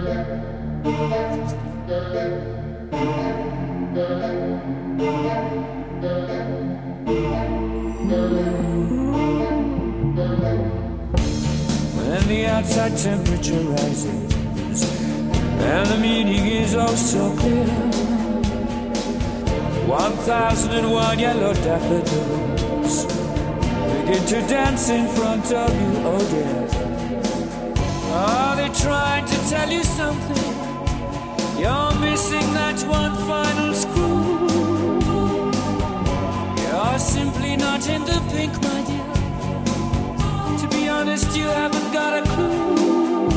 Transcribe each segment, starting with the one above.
When the outside temperature rises and the meaning is oh so clear, 1001 yellow daffodils begin to dance in front of you, oh dear. Are they trying to tell you something? You're missing that one final screw. You're simply not in the pink, my dear. To be honest, you haven't got a clue.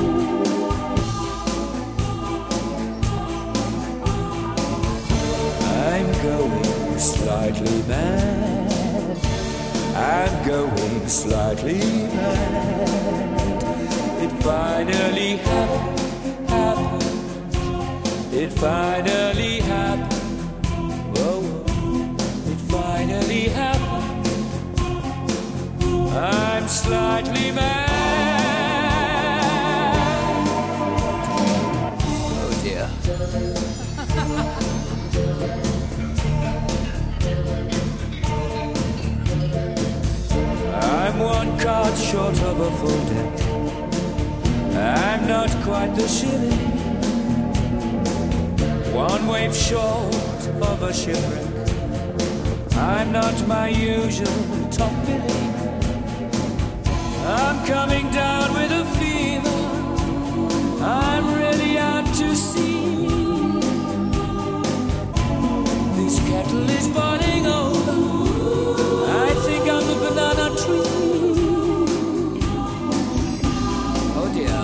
I'm going slightly mad. I'm going slightly mad. It finally happened. It finally happened. Whoa, it finally happened. I'm slightly mad. Oh dear. I'm one card short of a full deck. I'm not quite the shilling. One wave short of a shipwreck. I'm not my usual top billing. I'm coming down with a fever. I'm really out to sea. This kettle is boiling over. I think I'm a banana tree. Oh dear.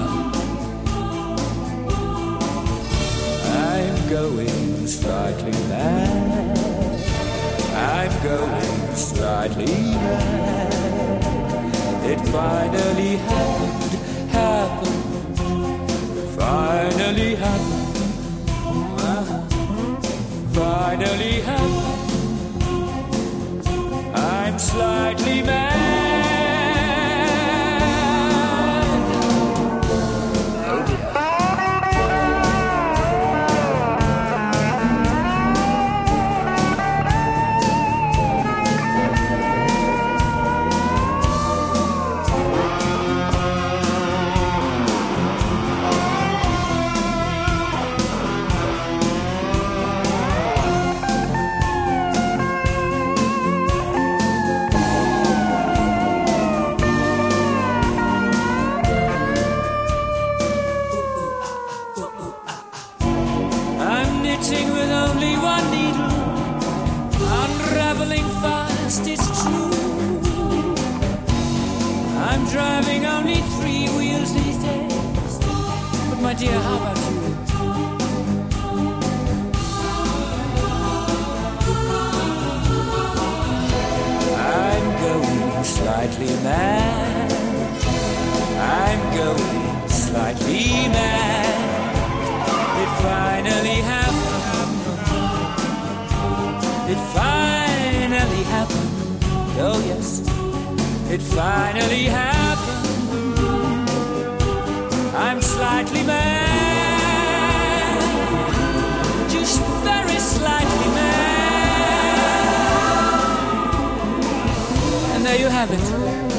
I'm going slightly mad. I'm going slightly mad. It finally happened. Finally happened. Finally happened. I'm slightly mad. With only one needle, unraveling fast, it's true. I'm driving only 3 wheels these days. But my dear, how about you? I'm going slightly mad. I'm going slightly mad. It finally happened. It finally happened. Oh yes, it finally happened. I'm slightly mad. Just very slightly mad. And there you have it.